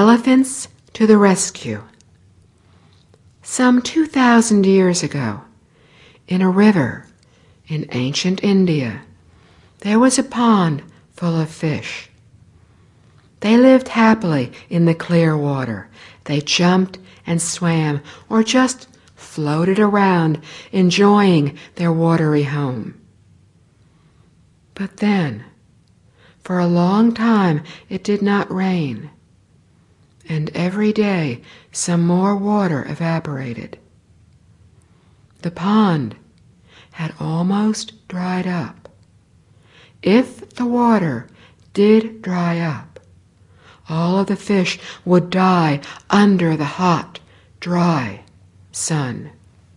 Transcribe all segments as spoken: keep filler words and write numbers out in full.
Elephants to the rescue. Some two thousand years ago, in a river in ancient India, there was a pond full of fish. They lived happily in the clear water. They jumped and swam or just floated around, enjoying their watery home. But then, for a long time, it did not rain, and every day some more water evaporated. The pond had almost dried up. If the water did dry up, all of the fish would die under the hot, dry sun.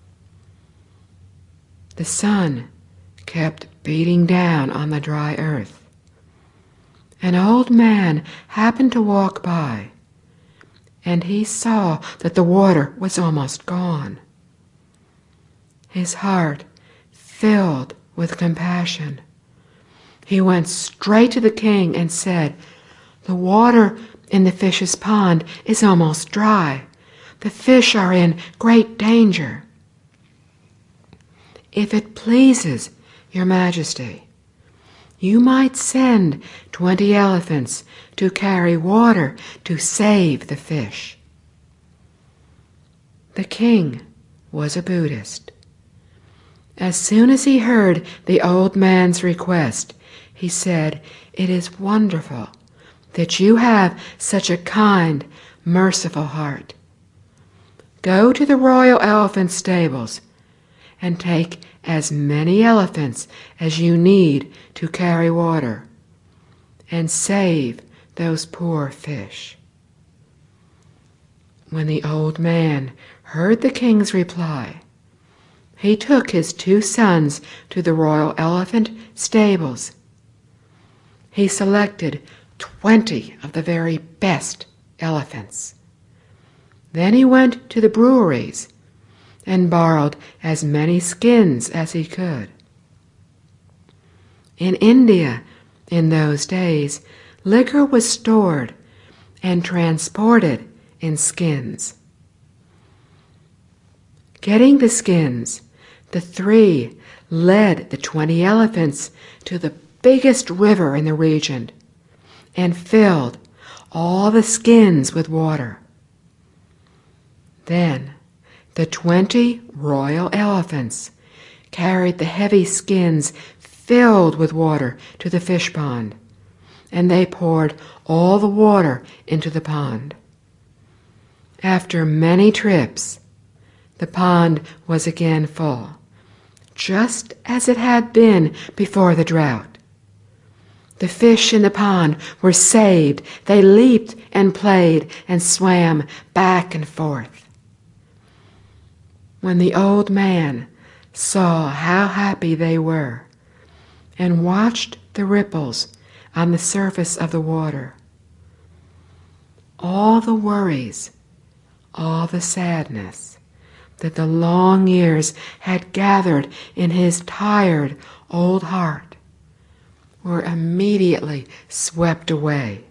The sun kept beating down on the dry earth. An old man happened to walk by, and he saw that the water was almost gone. His heart filled with compassion. He went straight to the king and said, "The water in the fish's pond is almost dry. The fish are in great danger. If it pleases your majesty, you might send twenty elephants to carry water to save the fish." The king was a Buddhist. As soon as he heard the old man's request, he said, "It is wonderful that you have such a kind, merciful heart. Go to the royal elephant stables and take as many elephants as you need to carry water, and save those poor fish." When the old man heard the king's reply, he took his two sons to the royal elephant stables. He selected twenty of the very best elephants. Then he went to the breweries and borrowed as many skins as he could. In India, in those days, liquor was stored and transported in skins. Getting the skins, the three led the twenty elephants to the biggest river in the region and filled all the skins with water. Then the twenty royal elephants carried the heavy skins filled with water to the fish pond, and they poured all the water into the pond. After many trips, the pond was again full, just as it had been before the drought. The fish in the pond were saved. They leaped and played and swam back and forth. When the old man saw how happy they were and watched the ripples on the surface of the water, all the worries, all the sadness that the long years had gathered in his tired old heart were immediately swept away.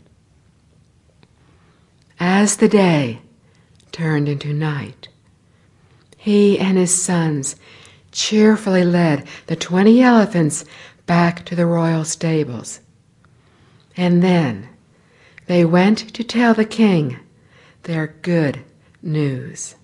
As the day turned into night, he and his sons cheerfully led the twenty elephants back to the royal stables. And then they went to tell the king their good news.